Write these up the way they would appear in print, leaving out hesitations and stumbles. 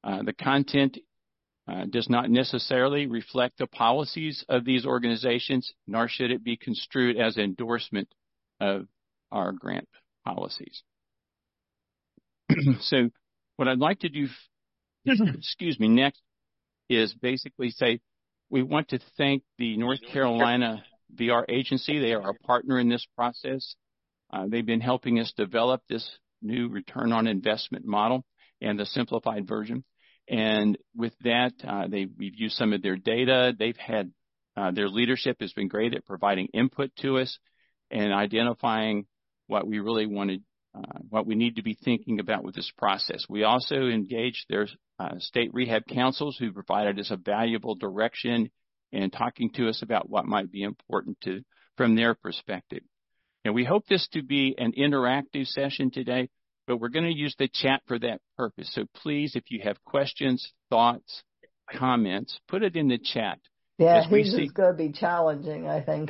The content does not necessarily reflect the policies of these organizations, nor should it be construed as endorsement of our grant policies. So what I'd like to do, excuse me, next is basically say we want to thank the North Carolina VR agency. They are a partner in this process. They've been helping us develop this new return on investment model and the simplified version. And with that, we've used some of their data. They've had their leadership has been great at providing input to us and identifying what we really wanted, what we need to be thinking about with this process. We also engaged their state rehab councils who provided us a valuable direction and talking to us about what might be important from their perspective. And we hope this to be an interactive session today, but we're going to use the chat for that purpose. So please, if you have questions, thoughts, comments, put it in the chat. Yeah, this is going to be challenging, I think.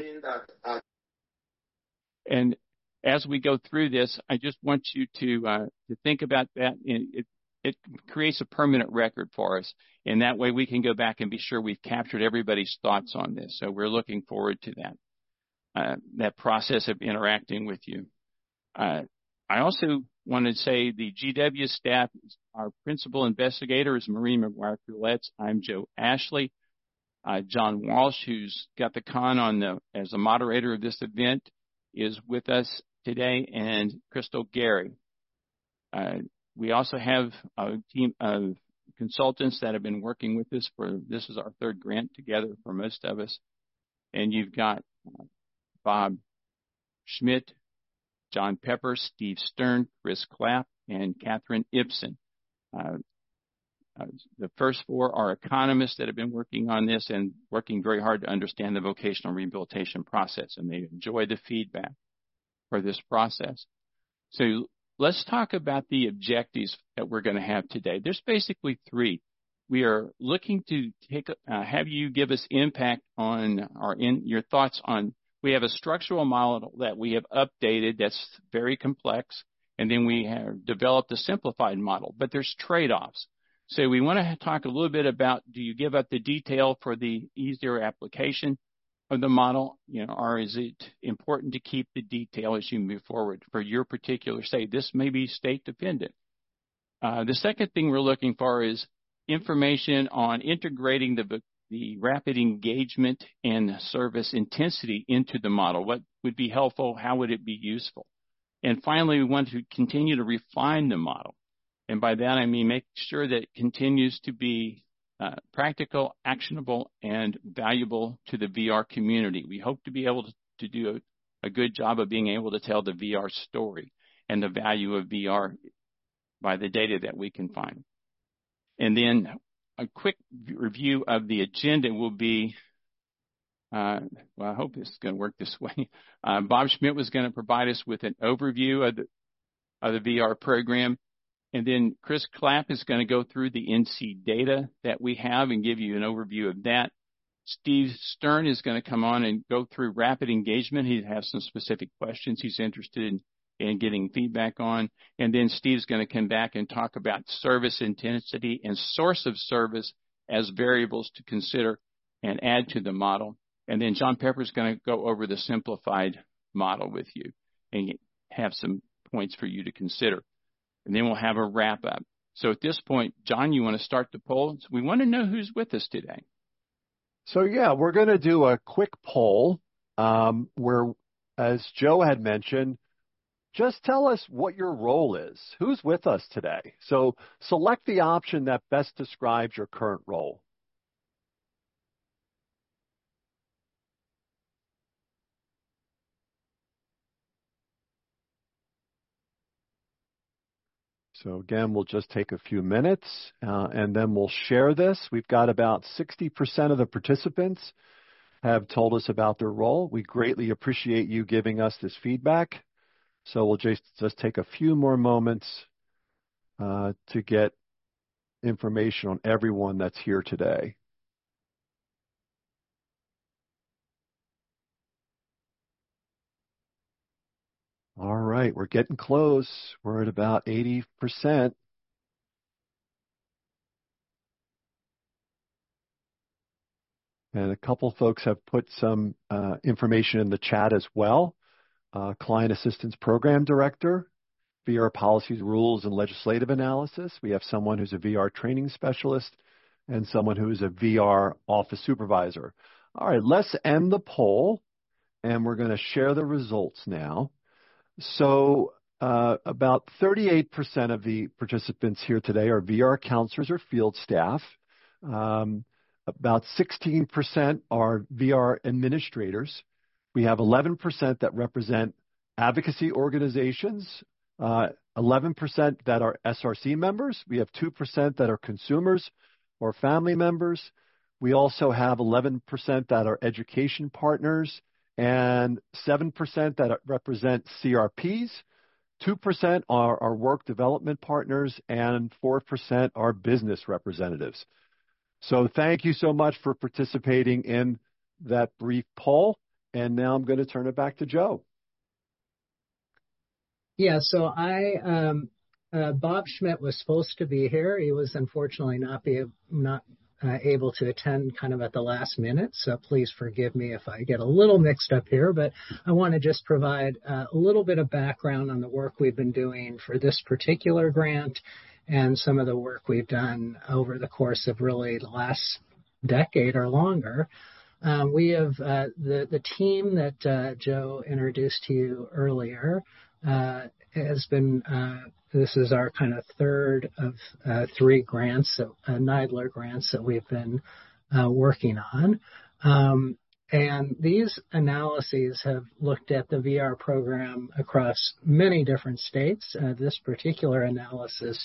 And as we go through this, I just want you to think about that. It creates a permanent record for us, and that way we can go back and be sure we've captured everybody's thoughts on this. So we're looking forward to that process of interacting with you. I also want to say the GW staff, our principal investigator is Maureen McGuire-Pouletz. I'm Joe Ashley. John Walsh, who's got the con as a moderator of this event, is with us today, and Crystal Gary. We also have a team of consultants that have been working with us this is our third grant together for most of us. And you've got Bob Schmidt, John Pepper, Steve Stern, Chris Clapp, and Catherine Ibsen. The first four are economists that have been working on this and working very hard to understand the vocational rehabilitation process, and they enjoy the feedback for this process. So let's talk about the objectives that we're going to have today. There's basically three. We are looking to have you give us impact on your thoughts on. We have a structural model that we have updated that's very complex, and then we have developed a simplified model, but there's trade-offs. So we want to talk a little bit about, do you give up the detail for the easier application of the model, or is it important to keep the detail as you move forward for your particular state? This may be state dependent. The second thing we're looking for is information on integrating the rapid engagement and service intensity into the model. What would be helpful? How would it be useful? And finally, we want to continue to refine the model. And by that, I mean make sure that it continues to be practical, actionable, and valuable to the VR community. We hope to be able to do a good job of being able to tell the VR story and the value of VR by the data that we can find. And then a quick review of the agenda will be, I hope this is going to work this way. Bob Schmidt was going to provide us with an overview of the VR program. And then Chris Clapp is going to go through the NC data that we have and give you an overview of that. Steve Stern is going to come on and go through rapid engagement. He has some specific questions he's interested in getting feedback on. And then Steve's going to come back and talk about service intensity and source of service as variables to consider and add to the model. And then John Pepper is going to go over the simplified model with you and have some points for you to consider. And then we'll have a wrap up. So at this point, John, you want to start the poll? We want to know who's with us today. So yeah, we're going to do a quick poll where, as Joe had mentioned, just tell us what your role is. Who's with us today? So select the option that best describes your current role. So again, we'll just take a few minutes and then we'll share this. We've got about 60% of the participants have told us about their role. We greatly appreciate you giving us this feedback. So we'll just take a few more moments to get information on everyone that's here today. All right, we're getting close. We're at about 80%. And a couple folks have put some information in the chat as well. Client Assistance Program Director, VR Policies, Rules, and Legislative Analysis. We have someone who's a VR Training Specialist and someone who is a VR Office Supervisor. All right, let's end the poll, and we're going to share the results now. So about 38% of the participants here today are VR counselors or field staff. About 16% are VR administrators. We have 11% that represent advocacy organizations, 11% that are SRC members. We have 2% that are consumers or family members. We also have 11% that are education partners and 7% that represent CRPs. 2% are our work development partners and 4% are business representatives. So thank you so much for participating in that brief poll. And now I'm going to turn it back to Joe. Yeah, so Bob Schmidt was supposed to be here. He was unfortunately not able to attend kind of at the last minute. So please forgive me if I get a little mixed up here, but I want to just provide a little bit of background on the work we've been doing for this particular grant and some of the work we've done over the course of really the last decade or longer. We have the team that Joe introduced to you earlier has been, this is our kind of third of 3 grants, NIDLR grants that we've been working on. And these analyses have looked at the VR program across many different states. This particular analysis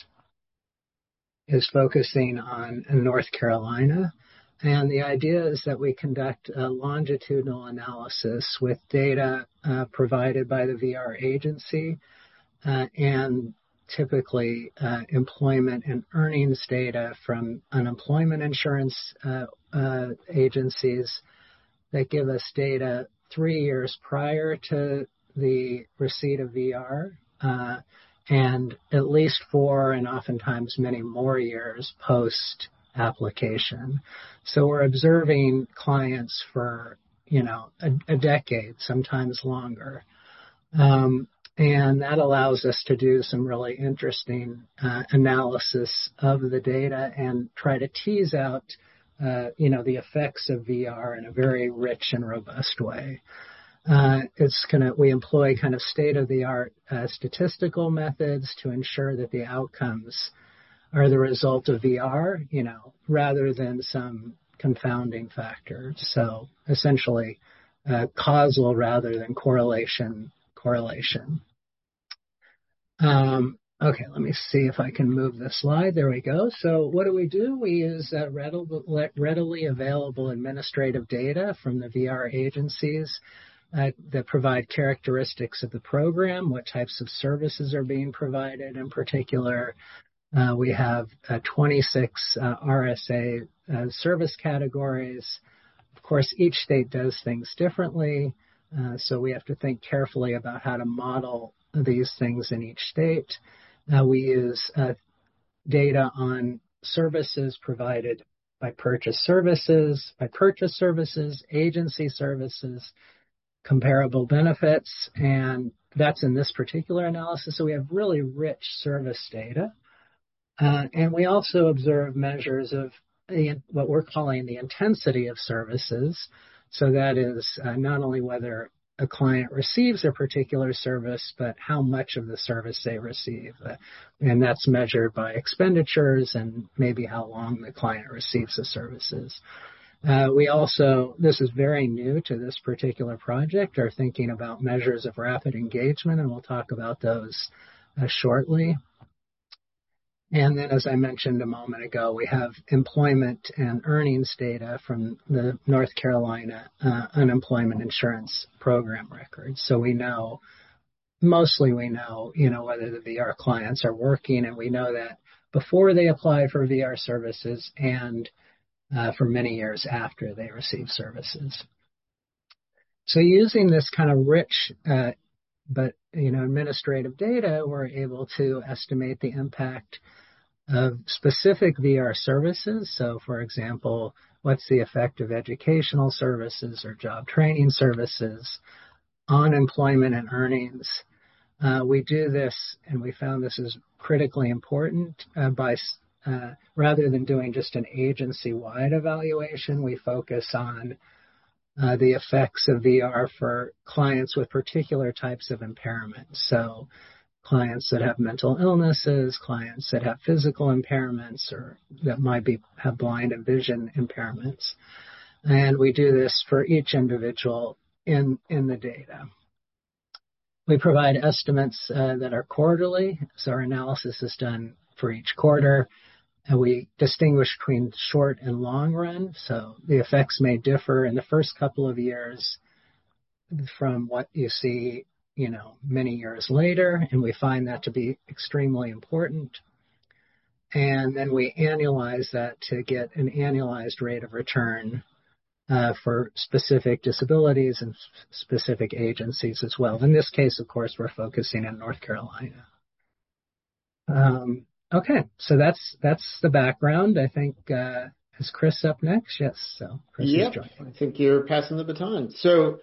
is focusing on North Carolina. And the idea is that we conduct a longitudinal analysis with data provided by the VR agency and typically employment and earnings data from unemployment insurance agencies that give us data 3 years prior to the receipt of VR and at least 4 and oftentimes many more years post application. So we're observing clients for, a decade, sometimes longer. And that allows us to do some really interesting analysis of the data and try to tease out, the effects of VR in a very rich and robust way. We employ kind of state-of-the-art statistical methods to ensure that the outcomes are the result of VR, rather than some confounding factors. So essentially, causal rather than correlation. Okay, let me see if I can move the slide. There we go. So what do? We use readily available administrative data from the VR agencies that provide characteristics of the program, what types of services are being provided in particular. We have 26 RSA service categories. Of course, each state does things differently, so we have to think carefully about how to model these things in each state. We use data on services provided by purchase services, agency services, comparable benefits, and that's in this particular analysis. So we have really rich service data. And we also observe measures of what we're calling the intensity of services. So that is not only whether a client receives a particular service, but how much of the service they receive. And that's measured by expenditures and maybe how long the client receives the services. We also, this is very new to this particular project, are thinking about measures of rapid engagement, and we'll talk about those shortly. And then, as I mentioned a moment ago, we have employment and earnings data from the North Carolina unemployment insurance program records. So we know, whether the VR clients are working, and we know that before they apply for VR services and for many years after they receive services. So using this kind of rich but administrative data, we're able to estimate the impact of specific VR services. So, for example, what's the effect of educational services or job training services on employment and earnings. We do this, and we found this is critically important by rather than doing just an agency-wide evaluation, we focus on the effects of VR for clients with particular types of impairments. So clients that have mental illnesses, clients that have physical impairments, or that might have blind and vision impairments. And we do this for each individual in the data. We provide estimates that are quarterly, so our analysis is done for each quarter. And we distinguish between short and long run, so the effects may differ in the first couple of years from what you see, many years later, and we find that to be extremely important. And then we annualize that to get an annualized rate of return for specific disabilities and specific agencies as well. In this case, of course, we're focusing in North Carolina. Okay, so that's the background. I think is Chris up next? Yes. So Chris is joining. I think you're passing the baton. So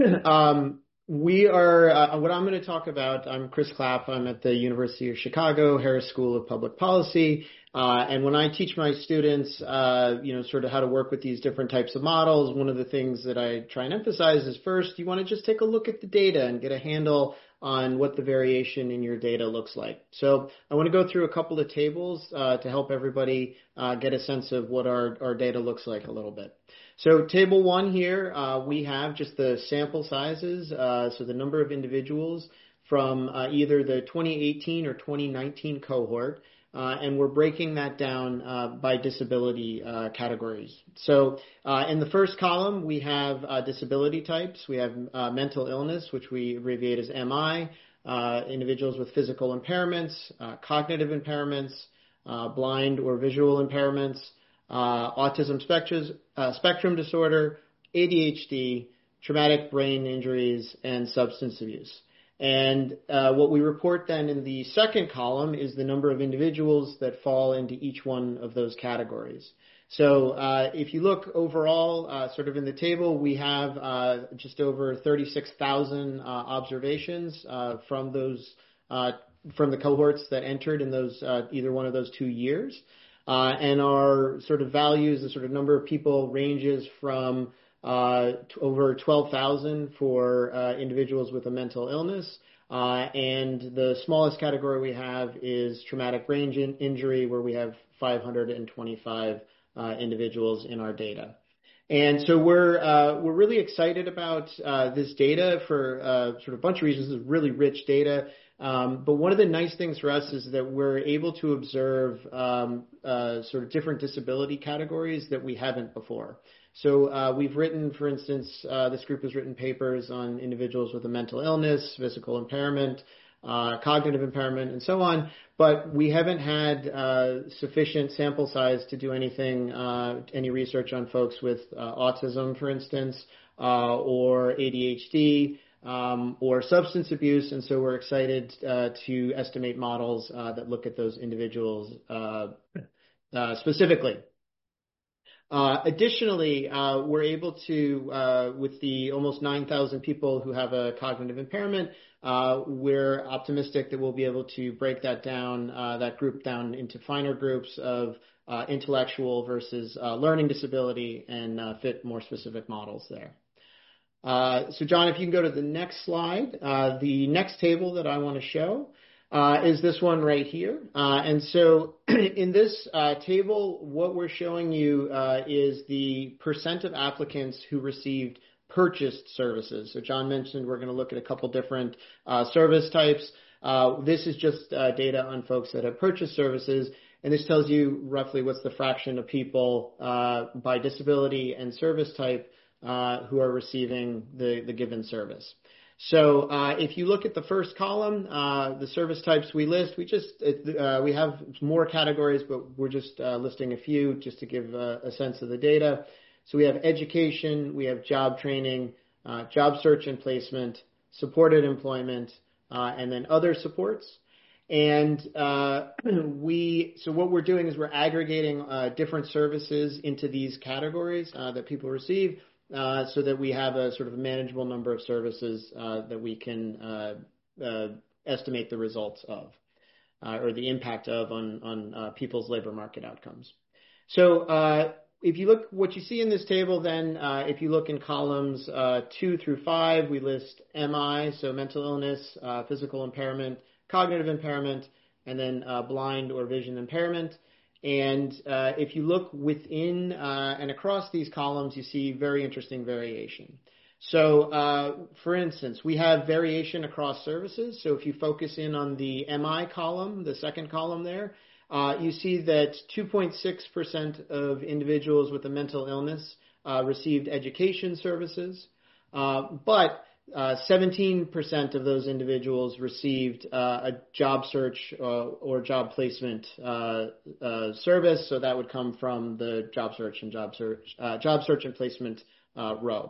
we are. What I'm going to talk about. I'm Chris Clapp. I'm at the University of Chicago Harris School of Public Policy. And when I teach my students, sort of how to work with these different types of models, one of the things that I try and emphasize is first, you want to just take a look at the data and get a handle on what the variation in your data looks like. So I want to go through a couple of tables to help everybody get a sense of what our data looks like a little bit. So table 1 here, we have just the sample sizes, so the number of individuals from either the 2018 or 2019 cohort. And we're breaking that down by disability categories. So in the first column, we have disability types. We have mental illness, which we abbreviate as MI, individuals with physical impairments, cognitive impairments, blind or visual impairments, autism spectrum disorder, ADHD, traumatic brain injuries, and substance abuse. And what we report then in the second column is the number of individuals that fall into each one of those categories. So if you look overall, sort of in the table, we have just over 36,000 observations from the cohorts that entered in those either one of those 2 years. And our sort of values, the sort of number of people ranges from over 12,000 for individuals with a mental illness. And the smallest category we have is traumatic brain injury, where we have 525 individuals in our data. And so we're really excited about this data for sort of a bunch of reasons. It's really rich data. But one of the nice things for us is that we're able to observe sort of different disability categories that we haven't before. So we've written, for instance, this group has written papers on individuals with a mental illness, physical impairment, cognitive impairment, and so on. But we haven't had sufficient sample size to do anything, any research on folks with autism, for instance, or ADHD, or substance abuse. And so we're excited to estimate models that look at those individuals specifically. Additionally, we're able to, with the almost 9,000 people who have a cognitive impairment, we're optimistic that we'll be able to break that down, that group down into finer groups of intellectual versus learning disability and fit more specific models there. So John, if you can go to the next slide, the next table that I want to show is this one right here. And so in this table, what we're showing you is the percent of applicants who received purchased services. So John mentioned we're going to look at a couple different service types. This is just data on folks that have purchased services. And this tells you roughly what's the fraction of people by disability and service type who are receiving the given service. So if you look at the first column, the service types we list, we have more categories, but we're just listing a few just to give a sense of the data. So we have education, we have job training, job search and placement, supported employment, and then other supports. And so what we're doing is we're aggregating different services into these categories that people receive, so that we have a sort of a manageable number of services that we can estimate the results of, or the impact of on people's labor market outcomes. So if you look, what you see in this table, then if you look in columns 2 through 5, we list MI, so mental illness, physical impairment, cognitive impairment, and then blind or vision impairment. And if you look within and across these columns, you see very interesting variation. So, for instance, we have variation across services. So if you focus in on the MI column, the second column there, you see that 2.6% of individuals with a mental illness received education services, but 17% of those individuals received a job search or job placement service. So that would come from the job search and placement row.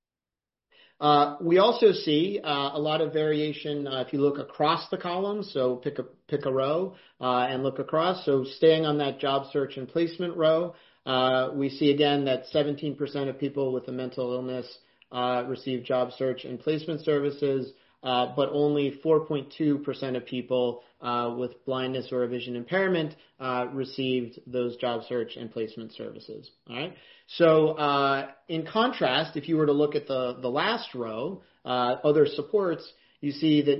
We also see a lot of variation if you look across the columns. So pick a row and look across. So staying on that job search and placement row, we see again that 17% of people with a mental illness receive job search and placement services, but only 4.2% of people with blindness or a vision impairment received those job search and placement services. All right. So in contrast, if you were to look at the last row, other supports, you see that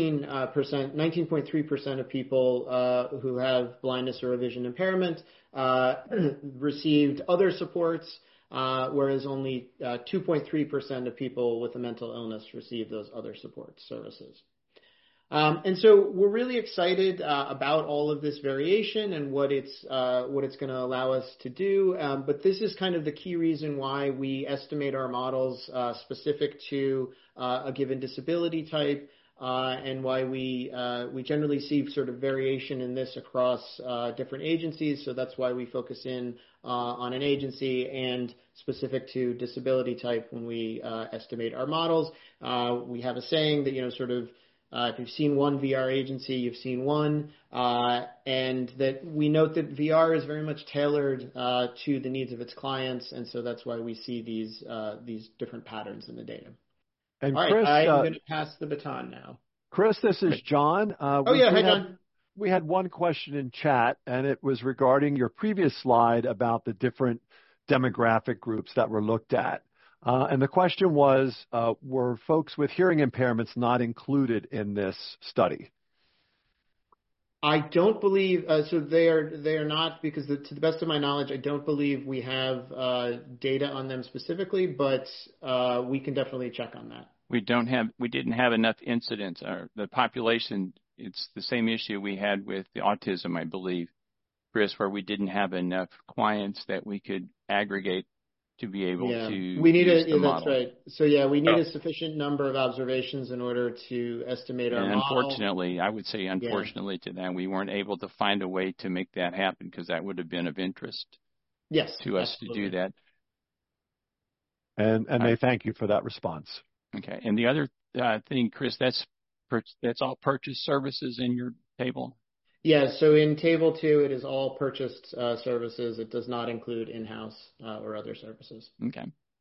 19.3% of people who have blindness or a vision impairment received other supports, whereas only 2.3% of people with a mental illness received those other support services. And so we're really excited about all of this variation and what it's going to allow us to do. But this is kind of the key reason why we estimate our models specific to a given disability type, and why we generally see sort of variation in this across different agencies. So that's why we focus in on an agency and specific to disability type when we estimate our models. We have a saying that, if you've seen one VR agency, you've seen one, and that we note that VR is very much tailored to the needs of its clients, and so that's why we see these different patterns in the data. And all Chris, right, I'm going to pass the baton now. Chris, this is John. Hi, John. We had one question in chat, and it was regarding your previous slide about the different demographic groups that were looked at. And the question was, were folks with hearing impairments not included in this study? I don't believe so. They are not, because to the best of my knowledge, I don't believe we have data on them specifically, but we can definitely check on that. We didn't have enough incidents. The population, it's the same issue we had with the autism, I believe, Chris, where we didn't have enough clients that we could aggregate to be able to use the model. That's right. So we need a sufficient number of observations in order to estimate our model. Unfortunately, I would say to them, we weren't able to find a way to make that happen, because that would have been of interest to us to do that. And they thank you for that response. Okay. And the other thing, Chris, that's all purchase services in your table? Yeah, so in Table 2, it is all purchased services. It does not include in-house or other services. Okay.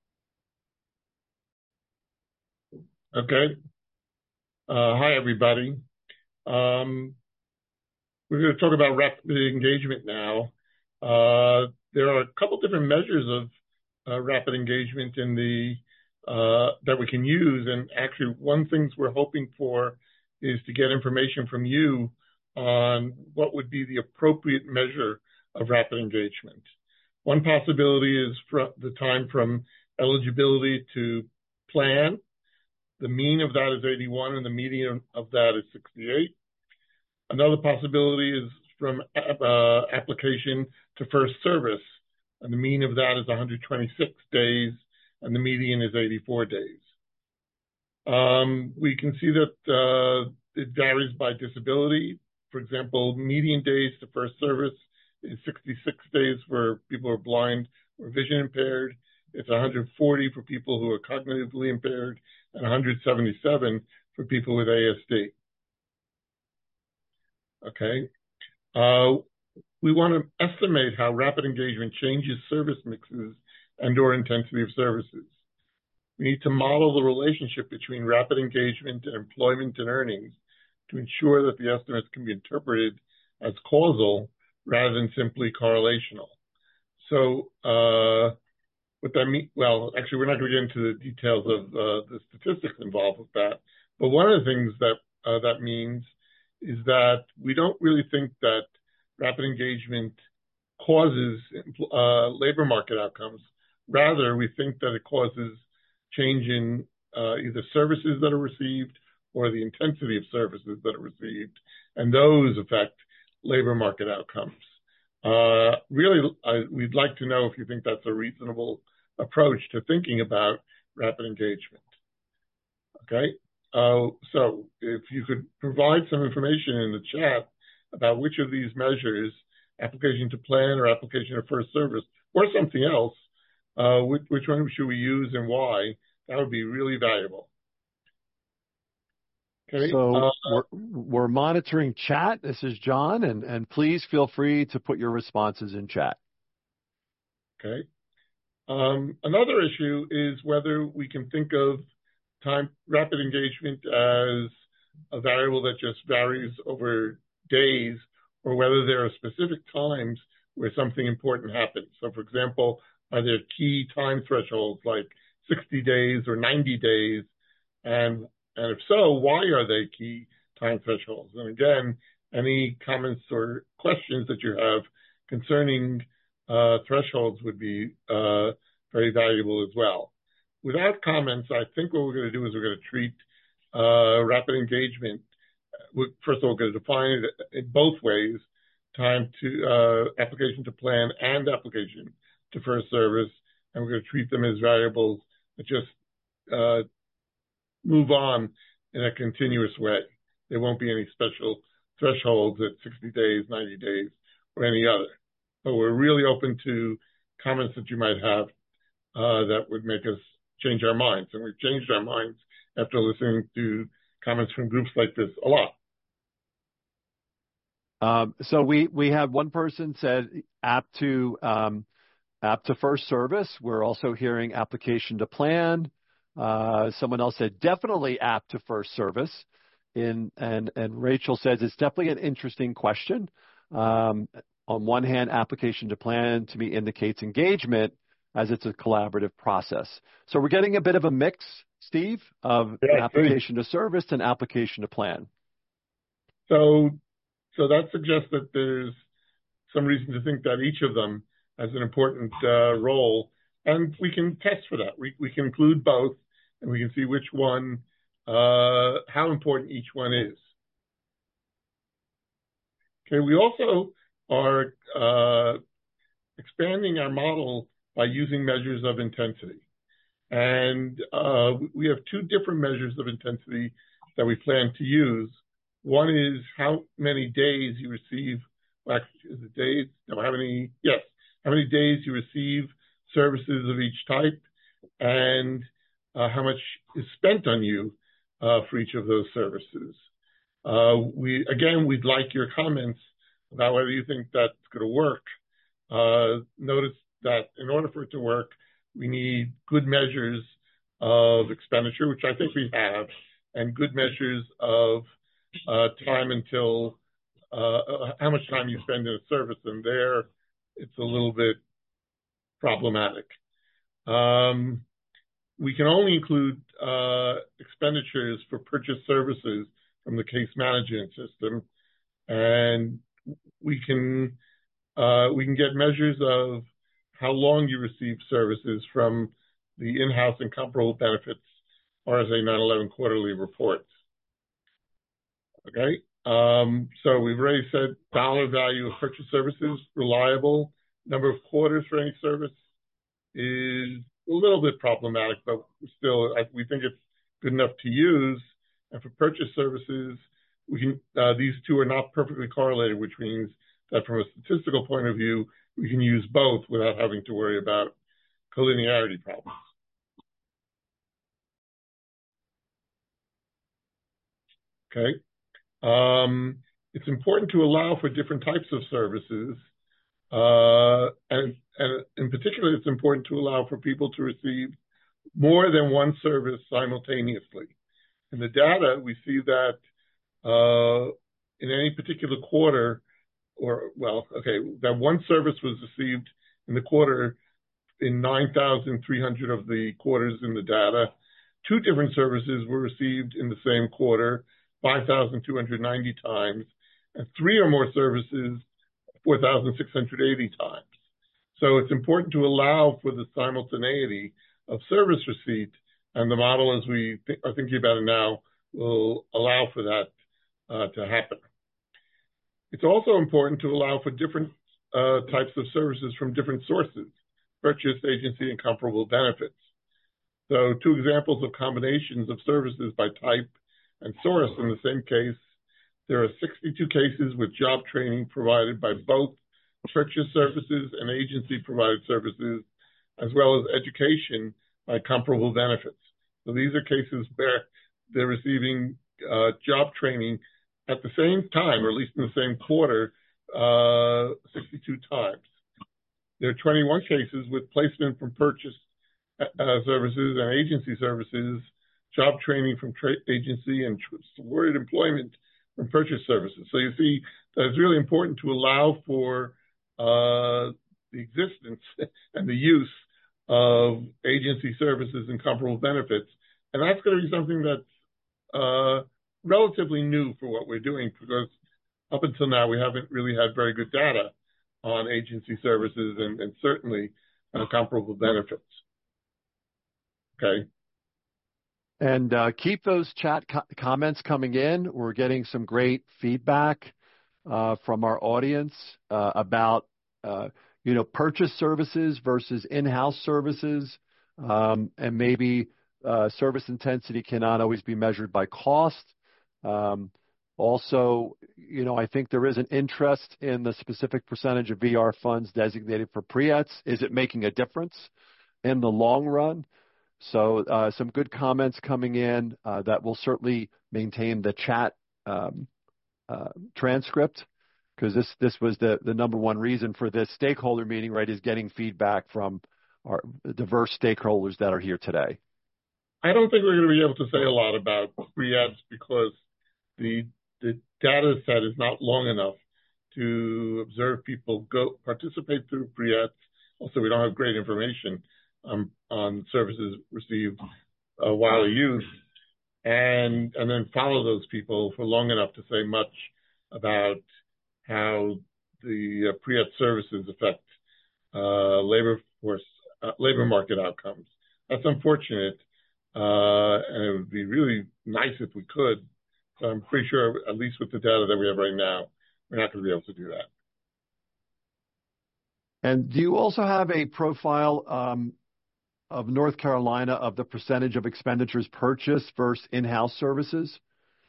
Okay. Hi, everybody. We're going to talk about rapid engagement now. There are a couple different measures of rapid engagement in that we can use. And actually, one thing we're hoping for is to get information from you on what would be the appropriate measure of rapid engagement. One possibility is the time from eligibility to plan. The mean of that is 81 and the median of that is 68. Another possibility is from application to first service, and the mean of that is 126 days and the median is 84 days. We can see that it varies by disability. For example, median days to first service is 66 days for people who are blind or vision impaired. It's 140 for people who are cognitively impaired and 177 for people with ASD. Okay. We want to estimate how rapid engagement changes service mixes and/or intensity of services. We need to model the relationship between rapid engagement and employment and earnings to ensure that the estimates can be interpreted as causal rather than simply correlational. So what that means, well, actually, we're not going to get into the details of the statistics involved with that. But one of the things that that means is that we don't really think that rapid engagement causes labor market outcomes. Rather, we think that it causes change in either services that are received or the intensity of services that are received, and those affect labor market outcomes. We'd like to know if you think that's a reasonable approach to thinking about rapid engagement. Okay, so if you could provide some information in the chat about which of these measures, application to plan or application to first service, or something else, which one should we use and why, that would be really valuable. Okay. So we're monitoring chat. This is John, and please feel free to put your responses in chat. Okay. Another issue is whether we can think of rapid engagement as a variable that just varies over days, or whether there are specific times where something important happens. So, for example, are there key time thresholds like 60 days or 90 days? And if so, why are they key time thresholds? And again, any comments or questions that you have concerning thresholds would be very valuable as well. Without comments, I think what we're going to do is we're going to treat rapid engagement. First of all, we're going to define it in both ways, time to application to plan and application to first service, and we're going to treat them as variables that just move on in a continuous way. There won't be any special thresholds at 60 days, 90 days, or any other. But we're really open to comments that you might have that would make us change our minds. And we've changed our minds after listening to comments from groups like this a lot. So we have one person said app to first service. We're also hearing application to plan. Someone else said definitely app to first service. And Rachel says it's definitely an interesting question. On one hand, application to plan to me indicates engagement as it's a collaborative process. So we're getting a bit of a mix, Steve, of application to service and application to plan. So that suggests that there's some reason to think that each of them has an important role, and we can test for that. We can include both, and we can see which one, how important each one is. Okay, we also are expanding our model by using measures of intensity. And we have two different measures of intensity that we plan to use. One is how many days you receive, how many days you receive services of each type, and how much is spent on you for each of those services. We'd like your comments about whether you think that's going to work. Notice that in order for it to work, we need good measures of expenditure, which I think we have, and good measures of time until how much time you spend in a service, and there it's a little bit problematic. We can only include expenditures for purchased services from the case management system, and we can get measures of how long you receive services from the in-house and comparable benefits RSA 911 quarterly reports. Okay, so we've already said dollar value of purchased services, reliable. Number of quarters for any service is a little bit problematic, but still, we think it's good enough to use. And for purchase services, these two are not perfectly correlated, which means that from a statistical point of view, we can use both without having to worry about collinearity problems. Okay. it's important to allow for different types of services. And in particular, it's important to allow for people to receive more than one service simultaneously. In the data, we see that in any particular quarter, that one service was received in the quarter in 9,300 of the quarters in the data. 2 different services were received in the same quarter, 5,290 times, and 3 or more services, 4,680 times. So it's important to allow for the simultaneity of service receipt, and the model, as we are thinking about it now, will allow for that to happen. It's also important to allow for different types of services from different sources: purchase, agency, and comparable benefits. So 2 examples of combinations of services by type and source. In the same case, there are 62 cases with job training provided by both purchase services and agency-provided services, as well as education by comparable benefits. So these are cases where they're receiving job training at the same time, or at least in the same quarter, 62 times. There are 21 cases with placement from purchase services and agency services, job training from agency, and supported employment from purchase services. So you see that it's really important to allow for the existence and the use of agency services and comparable benefits. And that's going to be something that's relatively new for what we're doing, because up until now we haven't really had very good data on agency services and certainly comparable benefits. Okay. And keep those chat comments coming in. We're getting some great feedback from our audience about purchase services versus in-house services, and maybe service intensity cannot always be measured by cost. Also, I think there is an interest in the specific percentage of VR funds designated for PREETs. Is it making a difference in the long run? So some good comments coming in that will certainly maintain the chat transcript, because this was the number one reason for this stakeholder meeting, right, is getting feedback from our diverse stakeholders that are here today. I don't think we're going to be able to say a lot about PREETs because the data set is not long enough to observe people participate through PREETs. Also, we don't have great information on services received while used, and then follow those people for long enough to say much about how the PREET services affect labor market outcomes. That's unfortunate, and it would be really nice if we could. So I'm pretty sure, at least with the data that we have right now, we're not going to be able to do that. And do you also have a profile of North Carolina of the percentage of expenditures purchased versus in-house services?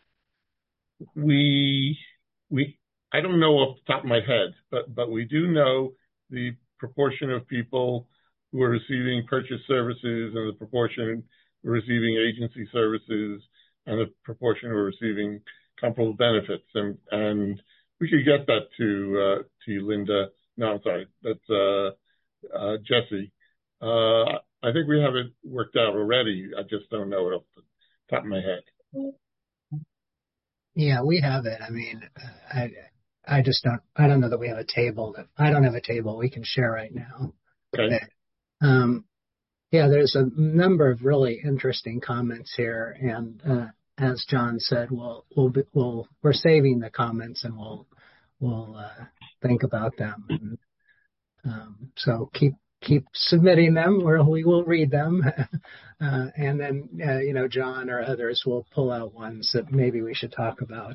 I don't know off the top of my head, but we do know the proportion of people who are receiving purchase services and the proportion who are receiving agency services and the proportion who are receiving comparable benefits. And we could get that to you, Linda. No, I'm sorry. That's Jesse. I think we have it worked out already. I just don't know it off the top of my head. Yeah, we have it. I mean, I don't know that we have a table. I don't have a table we can share right now. Okay. Yeah, there's a number of really interesting comments here, and as John said, we're saving the comments and we'll think about them. So keep submitting them, or we will read them, and then John or others will pull out ones that maybe we should talk about.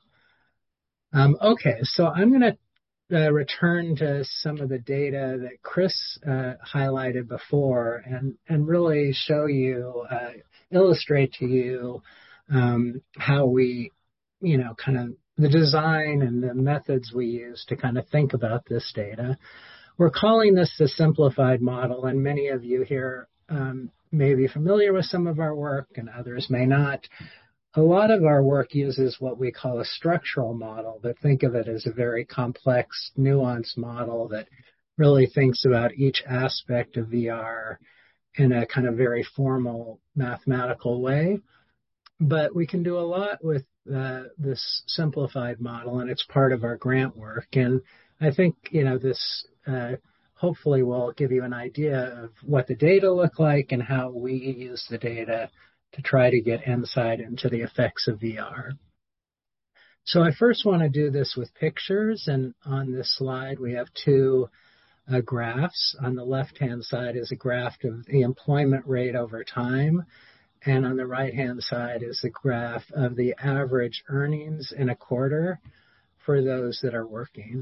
Okay, so I'm going to return to some of the data that Chris highlighted before, and really show you, illustrate to you how we, kind of the design and the methods we use to kind of think about this data. We're calling this the simplified model, and many of you here may be familiar with some of our work, and others may not. a lot of our work uses what we call a structural model, but think of it as a very complex, nuanced model that really thinks about each aspect of VR in a kind of very formal mathematical way. But we can do a lot with this simplified model, and it's part of our grant work. And I think, this hopefully will give you an idea of what the data look like and how we use the data to try to get insight into the effects of VR. So I first want to do this with pictures, and on this slide we have two graphs. On the left-hand side is a graph of the employment rate over time, and on the right-hand side is the graph of the average earnings in a quarter for those that are working.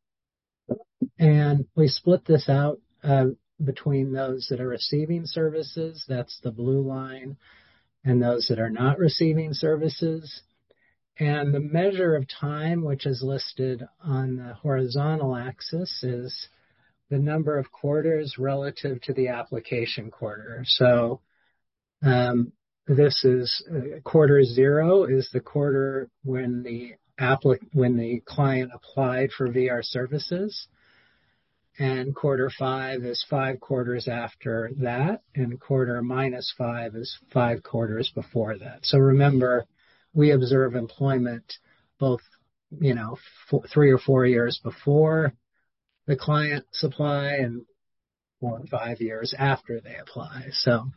And we split this out between those that are receiving services, that's the blue line, and those that are not receiving services. And the measure of time, which is listed on the horizontal axis, is the number of quarters relative to the application quarter. So this is quarter 0 is the quarter when the client applied for VR services. And quarter 5 is 5 quarters after that, and quarter -5 is 5 quarters before that. So remember, we observe employment both, 3 or 4 years before the clients apply and 4 or 5 years after they apply.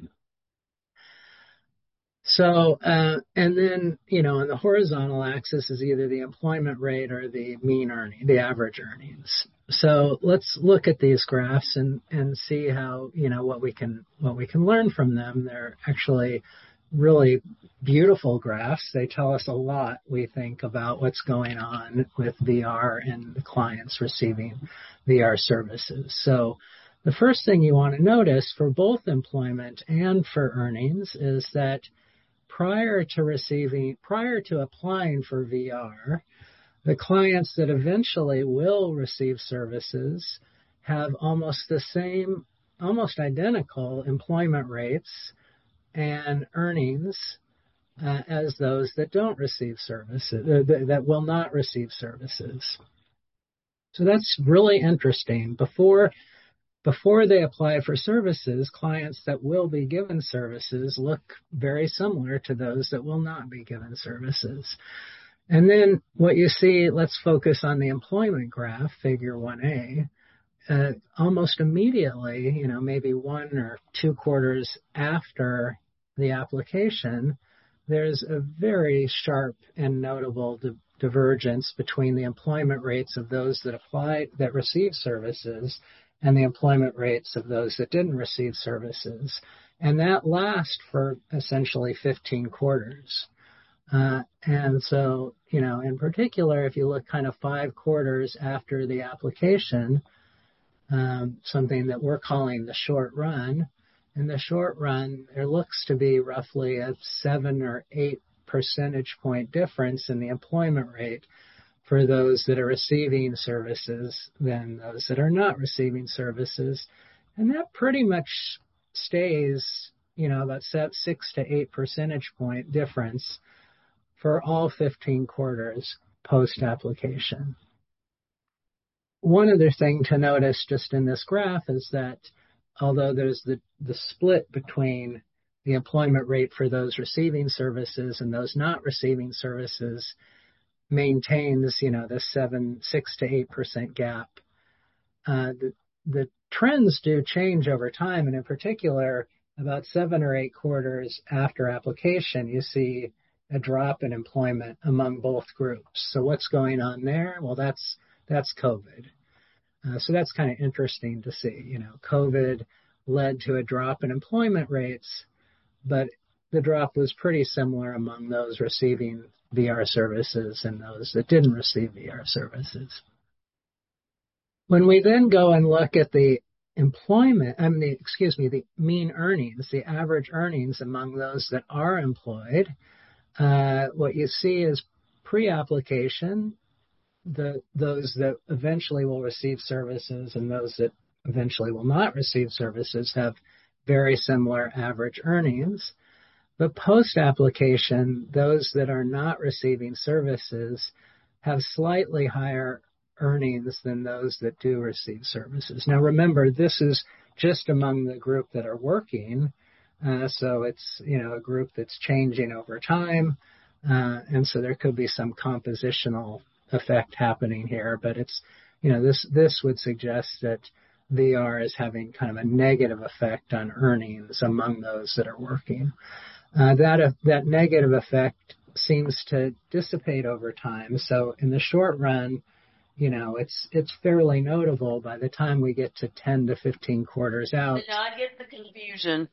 So, and then, on the horizontal axis is either the employment rate or the mean earning, the average earnings. So let's look at these graphs and see how, what we can learn from them. They're actually really beautiful graphs. They tell us a lot, we think, about what's going on with VR and the clients receiving VR services. So the first thing you want to notice for both employment and for earnings is that prior to applying for VR, the clients that eventually will receive services have almost the same, almost identical employment rates and earnings as those that don't receive services, that will not receive services. So that's really interesting. Before they apply for services, clients that will be given services look very similar to those that will not be given services. And then what you see, let's focus on the employment graph, figure 1A. Almost immediately, maybe 1 or 2 quarters after the application, there's a very sharp and notable divergence between the employment rates of those that receive services and the employment rates of those that didn't receive services. And that lasts for essentially 15 quarters. And so, in particular, if you look kind of 5 quarters after the application, something that we're calling the short run, in the short run, there looks to be roughly a 7 or 8 percentage point difference in the employment rate for those that are receiving services than those that are not receiving services. And that pretty much stays, about 6 to 8 percentage point difference for all 15 quarters post-application. One other thing to notice just in this graph is that although there's the split between the employment rate for those receiving services and those not receiving services maintains, the 6 to 8% gap, the trends do change over time, and in particular, about 7 or 8 quarters after application, you see a drop in employment among both groups. So what's going on there? Well, that's COVID. So that's kind of interesting to see. COVID led to a drop in employment rates, but the drop was pretty similar among those receiving VR services and those that didn't receive VR services. When we then go and look at the the mean earnings, the average earnings among those that are employed, what you see is pre-application, those that eventually will receive services and those that eventually will not receive services have very similar average earnings. But post-application, those that are not receiving services have slightly higher earnings than those that do receive services. Now remember, this is just among the group that are working, so it's a group that's changing over time, and so there could be some compositional effect happening here. But it's this would suggest that VR is having kind of a negative effect on earnings among those that are working. That negative effect seems to dissipate over time. So in the short run, it's fairly notable by the time we get to 10 to 15 quarters out. Did not get the confusion.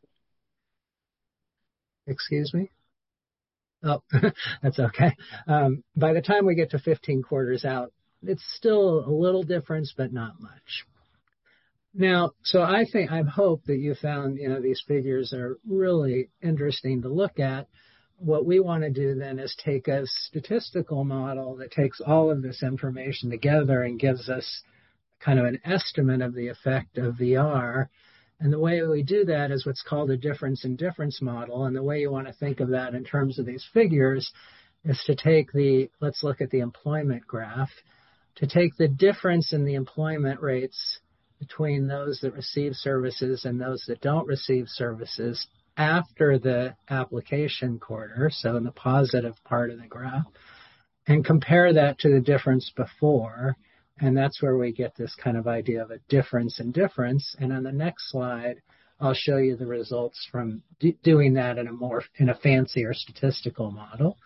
Excuse me? Oh, that's okay. By the time we get to 15 quarters out, it's still a little difference, but not much. Now, so I hope that you found, these figures are really interesting to look at. What we want to do then is take a statistical model that takes all of this information together and gives us kind of an estimate of the effect of VR. And the way we do that is what's called a difference in difference model. And the way you want to think of that in terms of these figures is to take let's look at the employment graph, to take the difference in the employment rates between those that receive services and those that don't receive services after the application quarter, so in the positive part of the graph, and compare that to the difference before. And that's where we get this kind of idea of a difference in difference. And on the next slide, I'll show you the results from doing that in a fancier statistical model.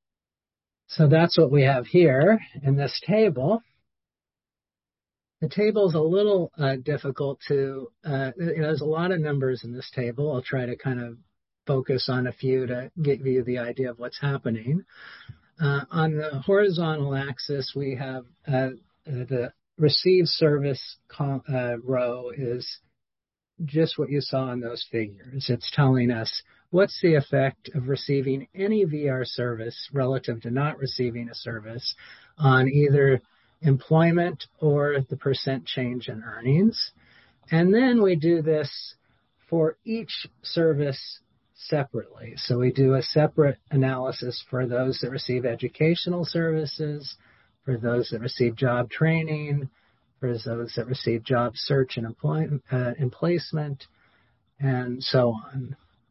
So that's what we have here in this table. The table is a little difficult to, there's a lot of numbers in this table. I'll try to kind of focus on a few to give you the idea of what's happening. On the horizontal axis, we have the received service row is just what you saw in those figures. It's telling us what's the effect of receiving any VR service relative to not receiving a service on either employment or the percent change in earnings. And then we do this for each service separately. So we do a separate analysis for those that receive educational services, for those that receive job training, for those that receive job search and employment and placement, and so on.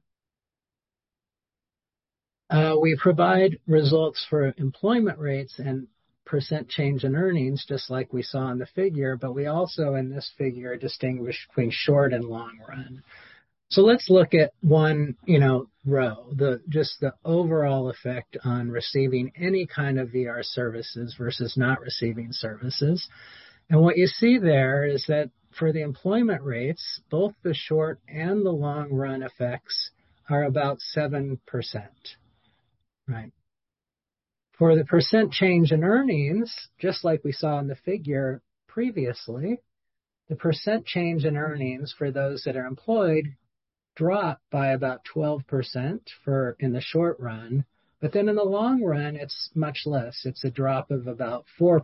We provide results for employment rates and percent change in earnings, just like we saw in the figure, but we also in this figure distinguish between short and long run. So let's look at one, row, just the overall effect on receiving any kind of VR services versus not receiving services. And what you see there is that for the employment rates, both the short and the long run effects are about 7%, right? For the percent change in earnings, just like we saw in the figure previously, the percent change in earnings for those that are employed drop by about 12% in the short run, but then in the long run, it's much less. It's a drop of about 4%.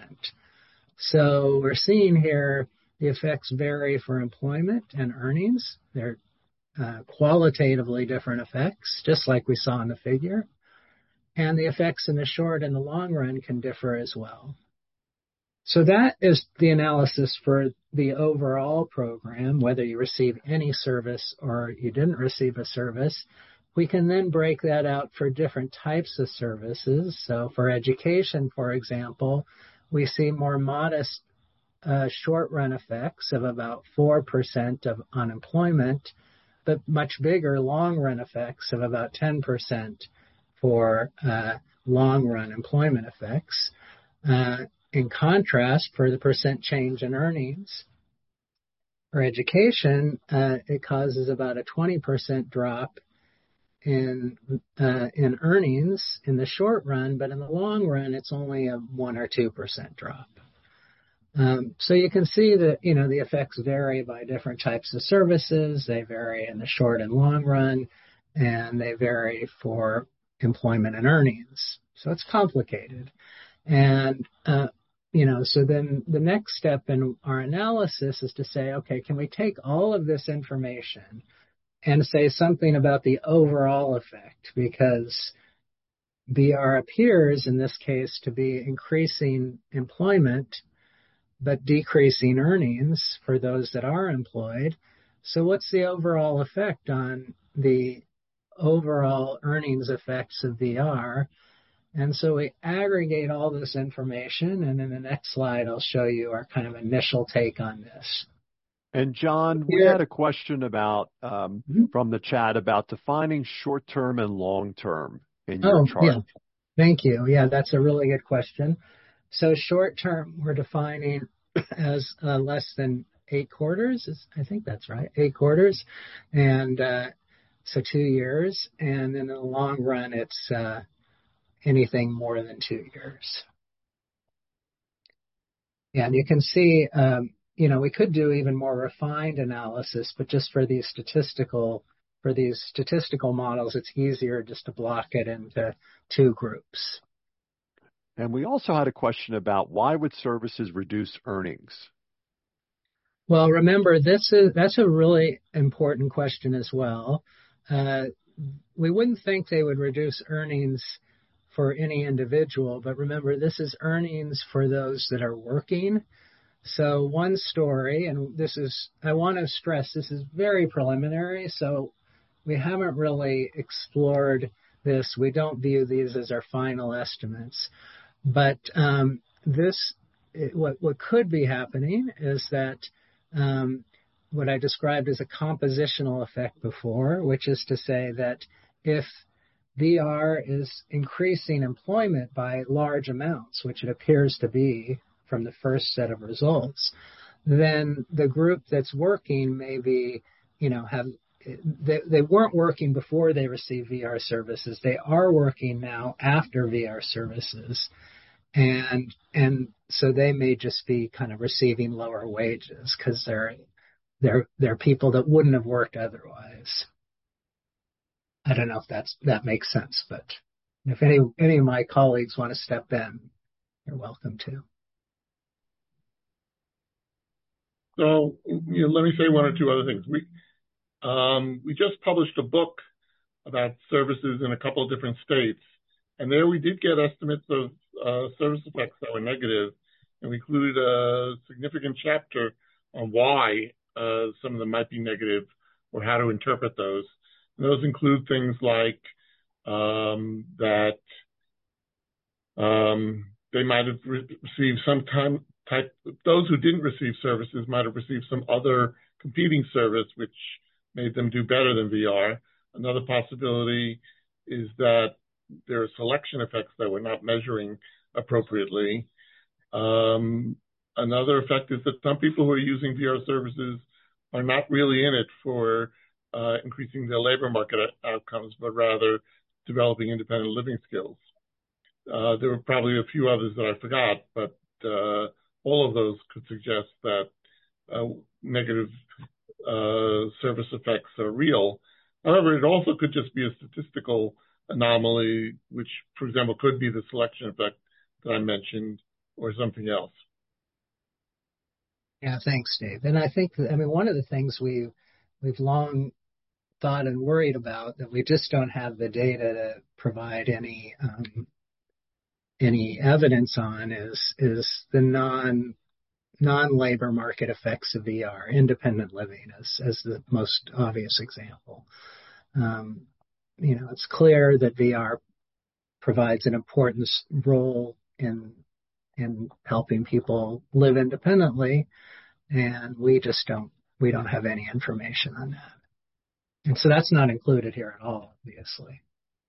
So we're seeing here the effects vary for employment and earnings. They're qualitatively different effects, just like we saw in the figure. And the effects in the short and the long run can differ as well. So that is the analysis for the overall program, whether you receive any service or you didn't receive a service. We can then break that out for different types of services. So for education, for example, we see more modest short-run effects of about 4% of unemployment, but much bigger long-run effects of about 10% for long-run employment effects. In contrast, for the percent change in earnings, for education, it causes about a 20% drop in earnings in the short run, but in the long run, it's only a 1 or 2% drop. So you can see that, the effects vary by different types of services. They vary in the short and long run, and they vary for employment and earnings. So it's complicated. And, so then the next step in our analysis is to say, okay, can we take all of this information say something about the overall effect, because VR appears in this case to be increasing employment but decreasing earnings for those that are employed. So what's the overall effect on the overall earnings effects of VR? And so we aggregate all this information, and in the next slide I'll show you our kind of initial take on this. And John, we had a question about from the chat about defining short-term and long-term in your chart. Yeah. Thank you. Yeah, that's a really good question. So short-term we're defining as less than 8 quarters. I think that's right, 8 quarters. And so 2 years. And in the long run, it's anything more than 2 years. Yeah, and you can see, we could do even more refined analysis, but just for these statistical models, it's easier just to block it into 2 groups. And we also had a question about why would services reduce earnings? Well, remember, that's a really important question as well. We wouldn't think they would reduce earnings for any individual, but remember, this is earnings for those that are working. So one story, and I want to stress, this is very preliminary, so we haven't really explored this. We don't view these as our final estimates. But what could be happening is that what I described as a compositional effect before, which is to say that if VR is increasing employment by large amounts, which it appears to be from the first set of results, then the group that's working maybe, they weren't working before they received VR services. They are working now after VR services. And so they may just be kind of receiving lower wages because they're people that wouldn't have worked otherwise. I don't know if that makes sense, but if any of my colleagues want to step in, you're welcome to. So let me say 1 or 2 other things. We just published a book about services in a couple of different states, and there we did get estimates of service effects that were negative, and we included a significant chapter on why some of them might be negative or how to interpret those. And those include things like that they might have received those who didn't receive services might have received some other competing service which made them do better than VR. Another possibility is that there are selection effects that we're not measuring appropriately. Another effect is that some people who are using VR services are not really in it for increasing their labor market outcomes, but rather developing independent living skills. There were probably a few others that I forgot, but all of those could suggest that negative service effects are real. However, it also could just be a statistical anomaly, which, for example, could be the selection effect that I mentioned or something else. Yeah, thanks, Dave. And I think, one of the things we've long thought and worried about that we just don't have the data to provide any evidence on is the non-labor market effects of VR, independent living as the most obvious example. It's clear that VR provides an important role in helping people live independently, and we don't have any information on that. And so that's not included here at all, obviously.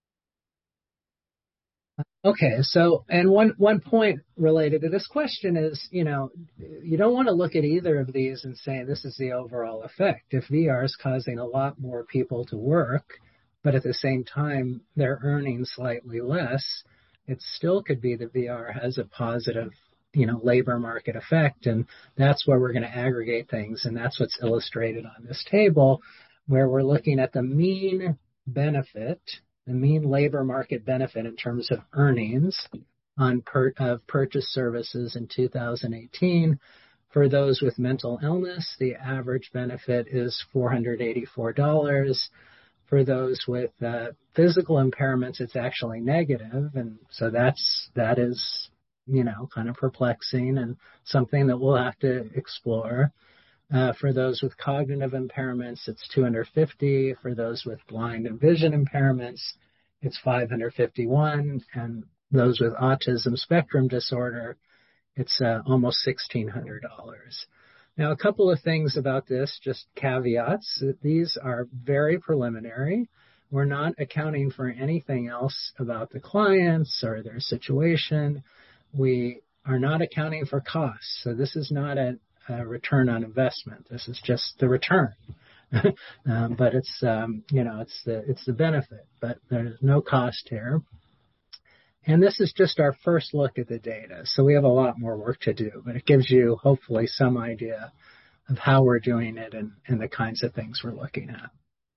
Okay, so, and one point related to this question is, you don't want to look at either of these and say this is the overall effect. If VR is causing a lot more people to work, but at the same time they're earning slightly less, it still could be that VR has a positive, labor market effect, and that's where we're going to aggregate things, and that's what's illustrated on this table, where we're looking at the mean benefit, the mean labor market benefit in terms of earnings of purchase services in 2018 For those with mental illness, the average benefit is $484. For those with physical impairments, it's actually negative, and so that is, kind of perplexing and something that we'll have to explore. For those with cognitive impairments, it's $250. For those with blind and vision impairments, it's $551, and those with autism spectrum disorder, it's almost $1,600. Now, a couple of things about this, just caveats. These are very preliminary. We're not accounting for anything else about the clients or their situation. We are not accounting for costs. So this is not a return on investment. This is just the return. But it's, it's the benefit, but there's no cost here. And this is just our first look at the data. So we have a lot more work to do, but it gives you hopefully some idea of how we're doing it and the kinds of things we're looking at.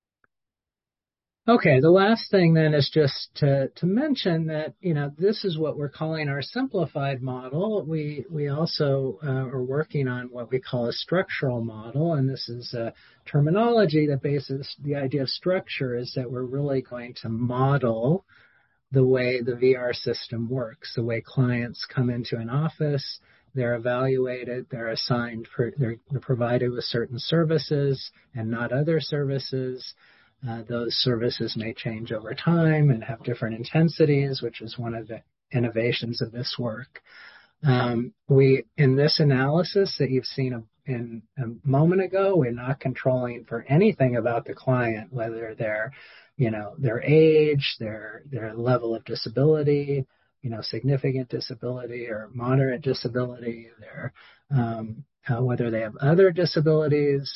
Okay, the last thing then is just to mention that, this is what we're calling our simplified model. We also are working on what we call a structural model, and this is a terminology that bases the idea of structure is that we're really going to model the way the VR system works, the way clients come into an office, they're evaluated, they're assigned, they're provided with certain services and not other services. Those services may change over time and have different intensities, which is one of the innovations of this work. In this analysis that you've seen in a moment ago, we're not controlling for anything about the client, whether their age, their level of disability, significant disability or moderate disability, whether they have other disabilities,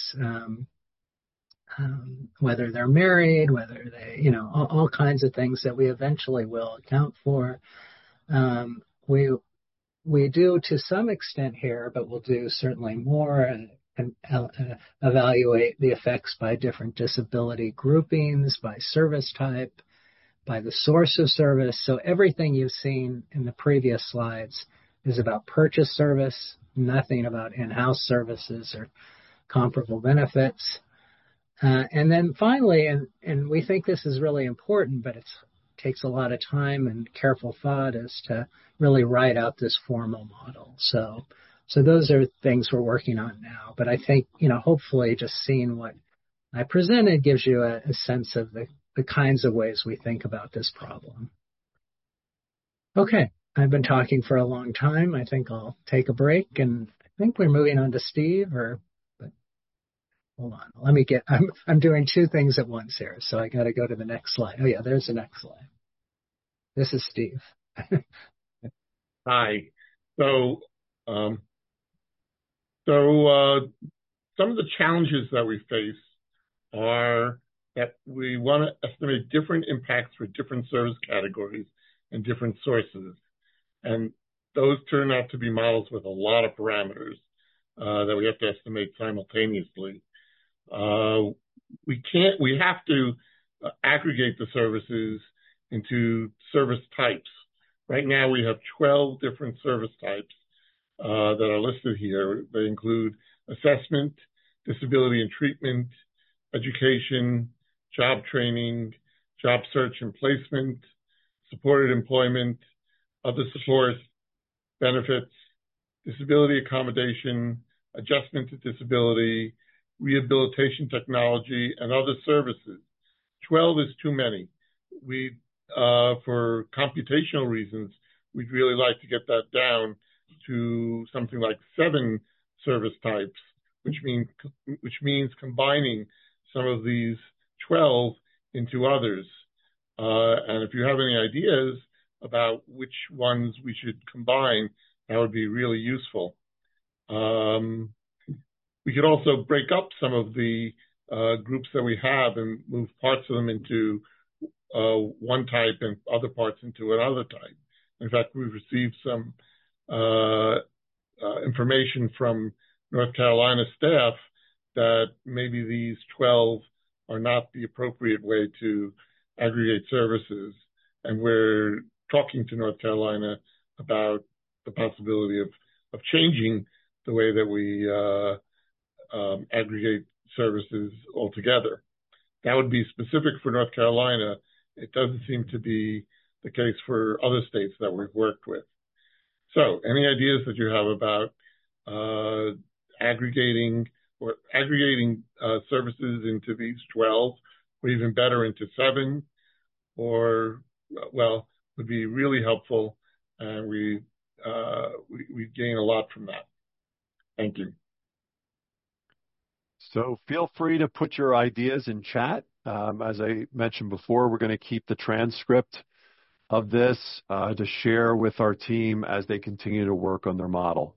whether they're married, whether they, all kinds of things that we eventually will account for. We do to some extent here, but we'll do certainly more and evaluate the effects by different disability groupings, by service type, by the source of service. So everything you've seen in the previous slides is about purchase service, nothing about in-house services or comparable benefits. And then finally, and we think this is really important, but it takes a lot of time and careful thought, is to really write out this formal model. So those are things we're working on now. But I think, hopefully just seeing what I presented gives you a sense of the kinds of ways we think about this problem. Okay, I've been talking for a long time. I think I'll take a break, and I think we're moving on to Steve, but hold on. I'm doing two things at once here, so I got to go to the next slide. Oh yeah, there's the next slide. This is Steve. Hi. So some of the challenges that we face are that we want to estimate different impacts for different service categories and different sources. And those turn out to be models with a lot of parameters that we have to estimate simultaneously. We have to aggregate the services into service types. Right now we have 12 different service types that are listed here. They include assessment, disability and treatment, education, job training, job search and placement, supported employment, other support, benefits, disability accommodation, adjustment to disability, rehabilitation technology, and other services. 12 is too many. For computational reasons, we'd really like to get that down to something like 7 service types, which means combining some of these 12 into others. And if you have any ideas about which ones we should combine, that would be really useful. We could also break up some of the groups that we have and move parts of them into one type and other parts into another type. In fact, we've received some information from North Carolina staff that maybe these 12 are not the appropriate way to aggregate services. And we're talking to North Carolina about the possibility of changing the way that we aggregate services altogether. That would be specific for North Carolina. It doesn't seem to be the case for other states that we've worked with. So any ideas that you have about aggregating services into these 12, or even better into 7, or, well, would be really helpful, and we gain a lot from that. Thank you. So feel free to put your ideas in chat. As I mentioned before, we're going to keep the transcript of this to share with our team as they continue to work on their model.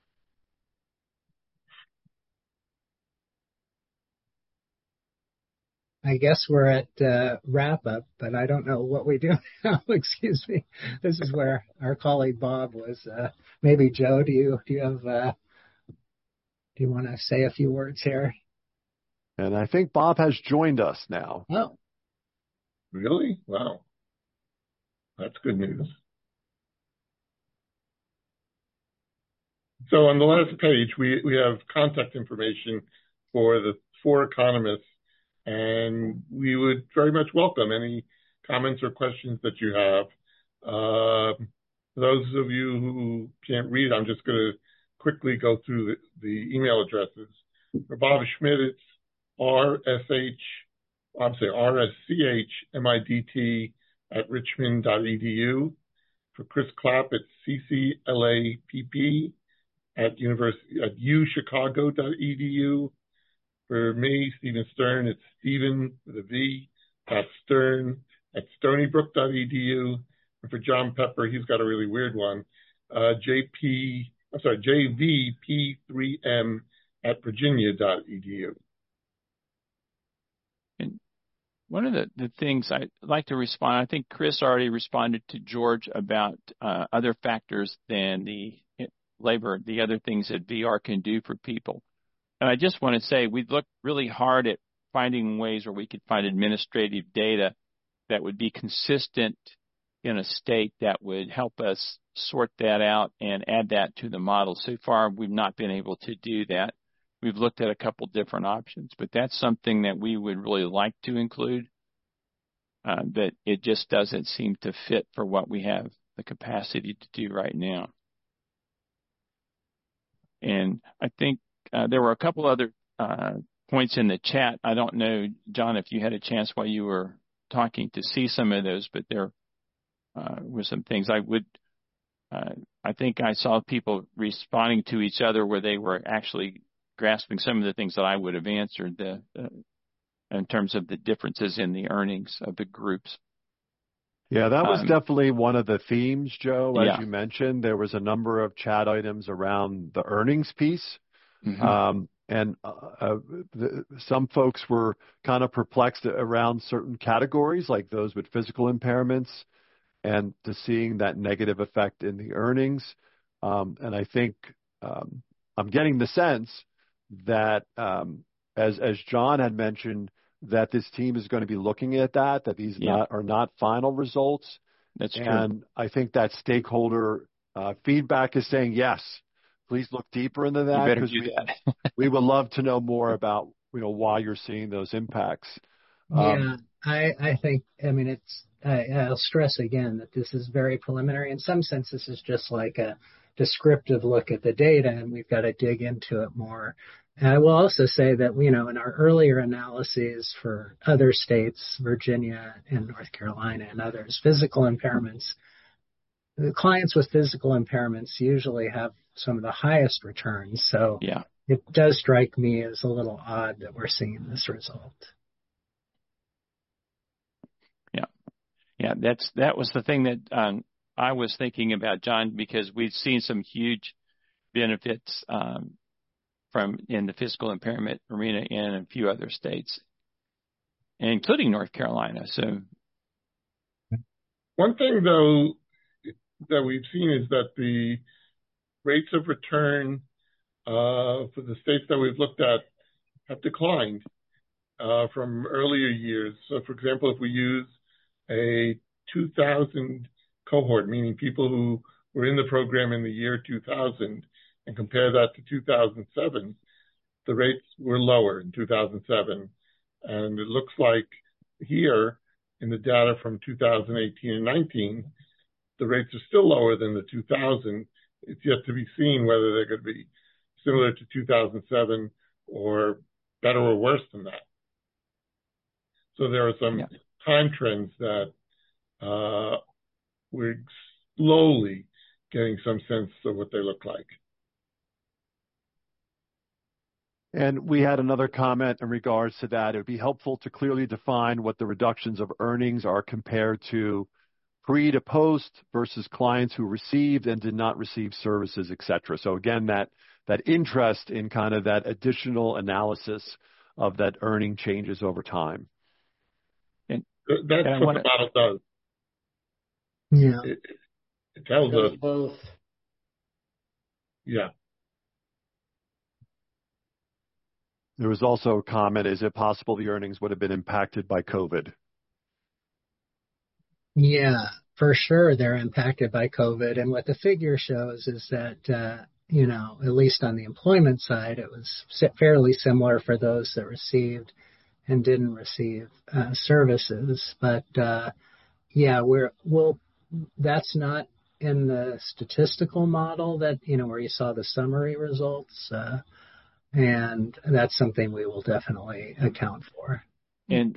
I guess we're at wrap up, but I don't know what we do now. Excuse me. This is where our colleague Bob was. Maybe Joe, do you want to say a few words here? And I think Bob has joined us now. Oh, really? Wow, that's good news. So on the last page, we have contact information for the 4 economists. And we would very much welcome any comments or questions that you have. Those of you who can't read, I'm just going to quickly go through the email addresses. For Bob Schmidt, it's rschmidt@richmond.edu. For Chris Clapp, it's cclapp@uchicago.edu. For me, Stephen Stern, it's Stephen with a V, Stern@stonybrook.edu. And for John Pepper, he's got a really weird one, JVP3M@virginia.edu. And one of the things I'd like to respond, I think Chris already responded to George about other factors than the labor, the other things that VR can do for people. And I just want to say we've looked really hard at finding ways where we could find administrative data that would be consistent in a state that would help us sort that out and add that to the model. So far, we've not been able to do that. We've looked at a couple different options, but that's something that we would really like to include, but it just doesn't seem to fit for what we have the capacity to do right now. And I think there were a couple other points in the chat. I don't know, John, if you had a chance while you were talking to see some of those, but there were some things I think I saw people responding to each other where they were actually grasping some of the things that I would have answered in terms of the differences in the earnings of the groups. Yeah, that was definitely one of the themes, Joe, as yeah. you mentioned. There was a number of chat items around the earnings piece. Mm-hmm. Some folks were kind of perplexed around certain categories, like those with physical impairments, and to seeing that negative effect in the earnings. And I think I'm getting the sense that, as John had mentioned, that this team is going to be looking at that these are not final results. That's true. And I think that stakeholder feedback is saying, yes, please look deeper into that. You better do that. We would love to know more about, why you're seeing those impacts. Yeah, I think, I'll stress again that this is very preliminary. In some sense, this is just like a descriptive look at the data, and we've got to dig into it more. And I will also say that, in our earlier analyses for other states, Virginia and North Carolina and others, physical impairments, the clients with physical impairments usually have some of the highest returns. So yeah. It does strike me as a little odd that we're seeing this result. Yeah, that was the thing that I was thinking about, John, because we've seen some huge benefits in the physical impairment arena in a few other states, including North Carolina. So, one thing though that we've seen is that the rates of return for the states that we've looked at have declined from earlier years. So, for example, if we use a 2000 cohort, meaning people who were in the program in the year 2000, and compare that to 2007, the rates were lower in 2007. And it looks like here in the data from 2018 and 19, the rates are still lower than the 2000. It's yet to be seen whether they're going to be similar to 2007 or better or worse than that. So there are some time trends that we're slowly getting some sense of what they look like. And we had another comment in regards to that. It would be helpful to clearly define what the reductions of earnings are compared to pre to post versus clients who received and did not receive services, et cetera. So again, that interest in kind of that additional analysis of that earning changes over time. And that's what the model does. Yeah. It tells us both. Yeah. There was also a comment, is it possible the earnings would have been impacted by COVID? Yeah, for sure they're impacted by COVID. And what the figure shows is that, at least on the employment side, it was fairly similar for those that received and didn't receive services. But, that's not in the statistical model that, where you saw the summary results. And that's something we will definitely account for. And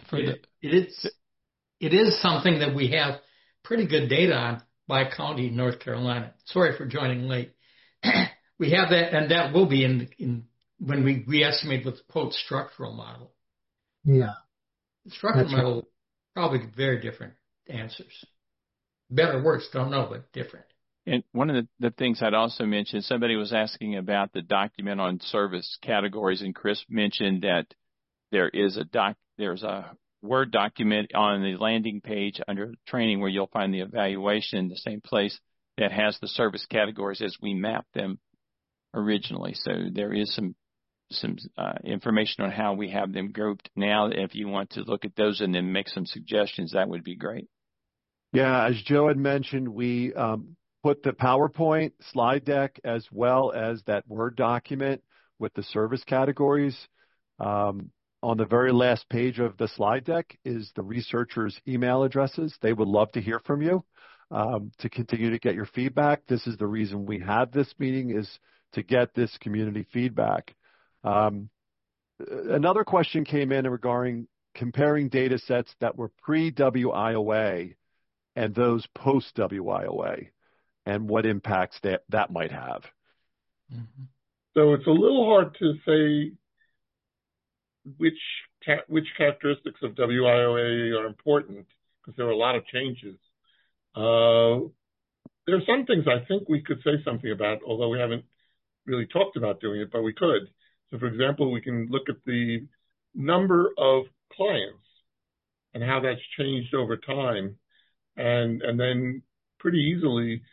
it is something that we have pretty good data on by county in North Carolina. Sorry for joining late. We have that, and that will be in when we re-estimate with quote structural model. Yeah, the structural model will probably very different answers. Better or worse, don't know, but different. And one of the things I'd also mention, somebody was asking about the document on service categories, and Chris mentioned that there's a Word document on the landing page under training where you'll find the evaluation, the same place that has the service categories as we mapped them originally. So there is some information on how we have them grouped now. If you want to look at those and then make some suggestions, that would be great. Yeah, as Joe had mentioned, we put the PowerPoint slide deck as well as that Word document with the service categories. On the very last page of the slide deck is the researchers' email addresses. They would love to hear from you to continue to get your feedback. This is the reason we have this meeting, is to get this community feedback. Another question came in regarding comparing data sets that were pre-WIOA and those post-WIOA and what impacts that might have. Mm-hmm. So it's a little hard to say which characteristics of WIOA are important because there are a lot of changes. There are some things I think we could say something about, although we haven't really talked about doing it, but we could. So, for example, we can look at the number of clients and how that's changed over time, and then pretty easily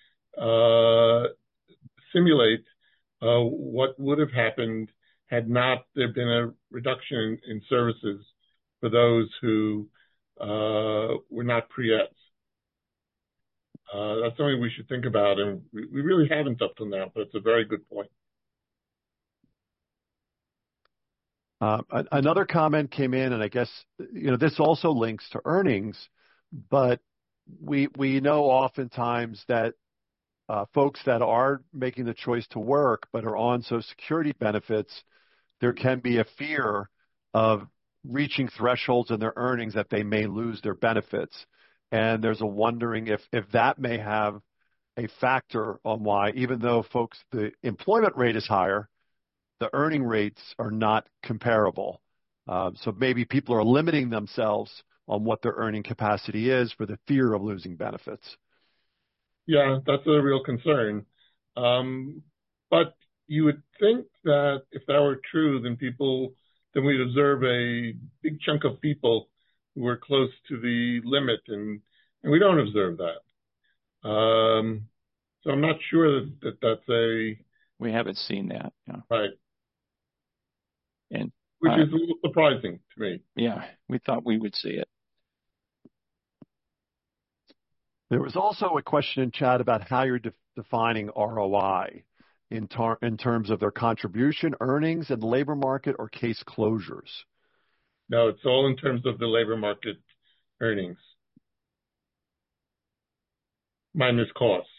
simulate what would have happened had not there been a reduction in services for those who were not pre-eds. That's something we should think about, and we really haven't up to now, but it's a very good point. Another comment came in, and I guess this also links to earnings, but we know oftentimes that folks that are making the choice to work but are on Social Security benefits, there can be a fear of reaching thresholds in their earnings that they may lose their benefits. And there's a wondering if that may have a factor on why, even though the employment rate is higher, the earning rates are not comparable. So maybe people are limiting themselves on what their earning capacity is for the fear of losing benefits. Yeah, that's a real concern. But you would think that if that were true, then we'd observe a big chunk of people who are close to the limit, and we don't observe that. So I'm not sure that's we haven't seen that. Yeah. Right. And which is a little surprising to me. Yeah, we thought we would see it. There was also a question in chat about how you're defining ROI. in terms of their contribution, earnings in the labor market, or case closures? No, it's all in terms of the labor market earnings minus costs.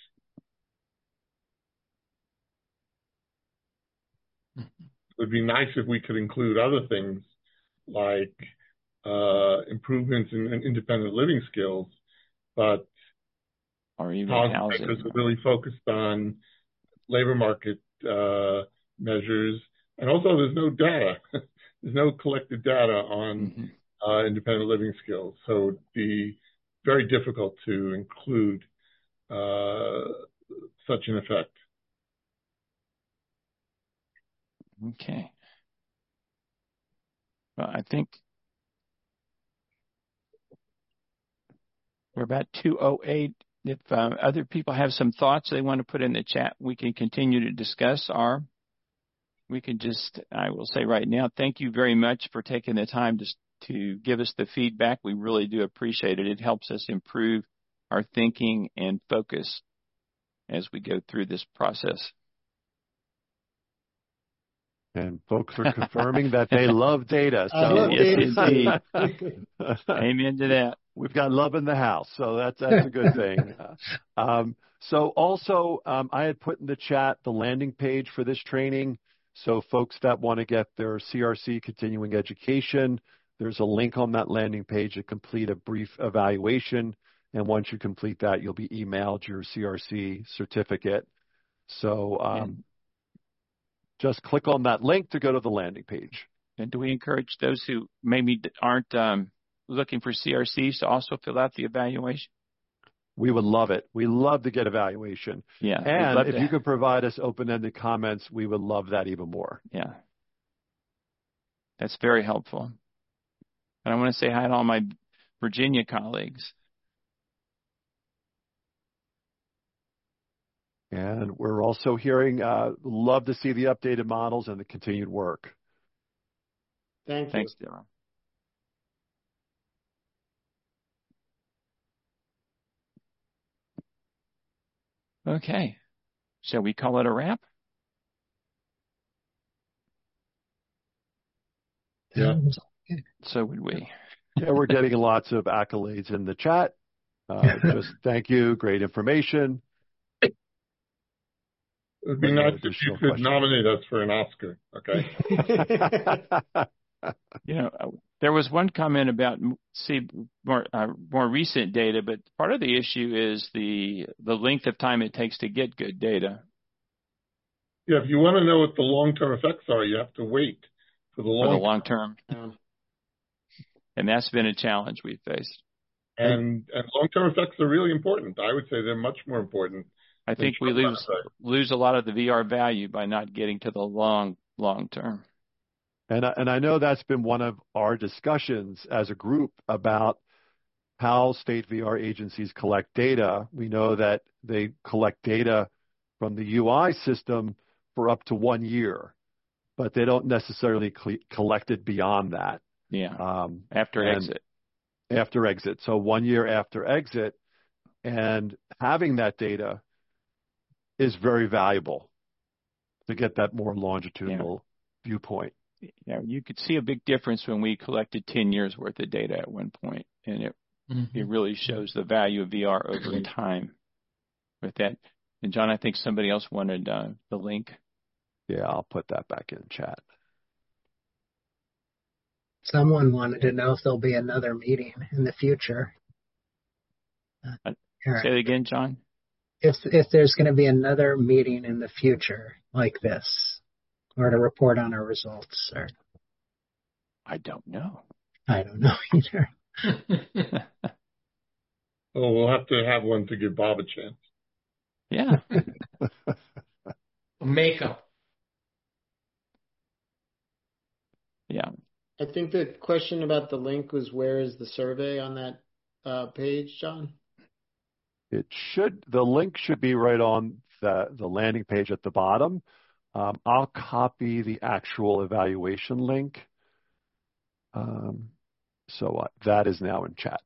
It would be nice if we could include other things like improvements in independent living skills, but or even policymakers are really focused on labor market measures, and also there's no data. There's no collected data on independent living skills, so it'd be very difficult to include such an effect. Okay. Well, I think we're about 2:08. If other people have some thoughts they want to put in the chat, we can continue to discuss. We can I will say right now, thank you very much for taking the time to give us the feedback. We really do appreciate it. It helps us improve our thinking and focus as we go through this process. And folks are confirming that they love data. So yes, indeed. Amen to that. We've got love in the house, so that's a good thing. So also, I had put in the chat the landing page for this training. So folks that want to get their CRC continuing education, there's a link on that landing page to complete a brief evaluation. And once you complete that, you'll be emailed your CRC certificate. So just click on that link to go to the landing page. And do we encourage those who maybe aren't looking for CRCs to also fill out the evaluation? We would love it. We love to get evaluation. Yeah. And if you could provide us open-ended comments, we would love that even more. Yeah. That's very helpful. And I want to say hi to all my Virginia colleagues. And we're also hearing, love to see the updated models and the continued work. Thanks, Darryl. Okay. Shall we call it a wrap? Yeah. So would we. Yeah, we're getting lots of accolades in the chat. Just thank you. Great information. It would be nice if you could nominate us for an Oscar, okay? There was one comment about more recent data, but part of the issue is the length of time it takes to get good data. Yeah, if you want to know what the long-term effects are, you have to wait for the long term. And that's been a challenge we've faced. And long-term effects are really important. I would say they're much more important. I think we lose a lot of the VR value by not getting to the long term. And I know that's been one of our discussions as a group about how state VR agencies collect data. We know that they collect data from the UI system for up to 1 year, but they don't necessarily collect it beyond that. Yeah. After exit. After exit. So 1 year after exit, and having that data is very valuable to get that more longitudinal viewpoint. Yeah, you could see a big difference when we collected 10 years worth of data at one point, and it really shows the value of VR over time with that. And John, I think somebody else wanted the link. Yeah, I'll put that back in chat. Someone wanted to know if there'll be another meeting in the future. Say it again, John. If there's going to be another meeting in the future like this, or to report on our results, or I don't know. I don't know either. Oh, we'll have to have one to give Bob a chance. Yeah. Makeup. Yeah. I think the question about the link was, where is the survey on that page, John? The link should be right on the landing page at the bottom. I'll copy the actual evaluation link. So that is now in chat.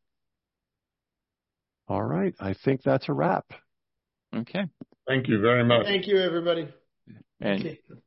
All right. I think that's a wrap. Okay. Thank you very much. Thank you, everybody. And okay.